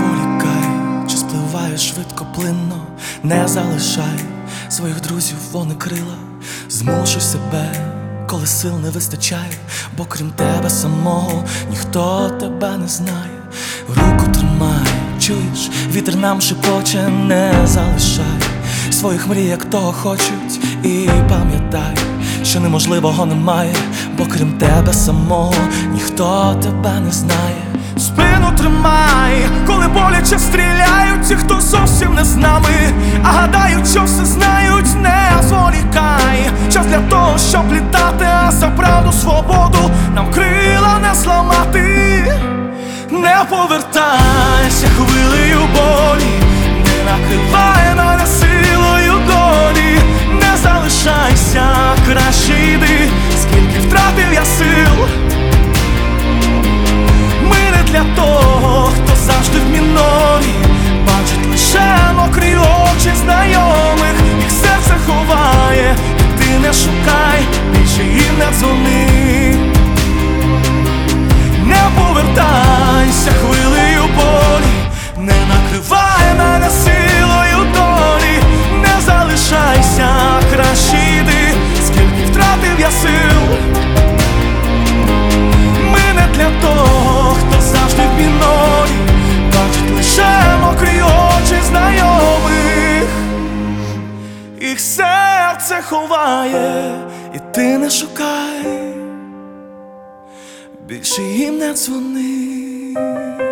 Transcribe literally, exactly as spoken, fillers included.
зволікай, час спливає швидко, плинно, не залишай своїх друзів, вони крила. Змушуй себе, коли сил не вистачає, бо крім тебе самого ніхто тебе не знає. Руку тримай, чуєш, вітер нам шепоче, не залишай своїх мрій, як того хочуть. І пам'ятай, що неможливого немає, бо крім тебе самого ніхто тебе не знає. Спину тримай, коли боляче стріляють ті, хто зовсім не з нами, а гадають, що все знають. Не зволікай, час для того, щоб літати, а за правду, свободу нам крила не зламати. Не повертайся хвилею болі, не накривай мене силою долі. Не залишайся, краще йди, скільки втратив я сил. Ми не для того, хто завжди в мінорі, бачить лише мокрі очі знайомих, їх серце ховає, і ти не шукай, більше їм не дзвони. Не повертайся хвилею болі, не накривай мене силою долі. Не залишайся, краще йди, скільки втратив я сил. Ми не для того, хто завжди в мінорі, бачить лише мокрі очі знайомих, їх серце ховає, і ти не шукай, більше їм не дзвони.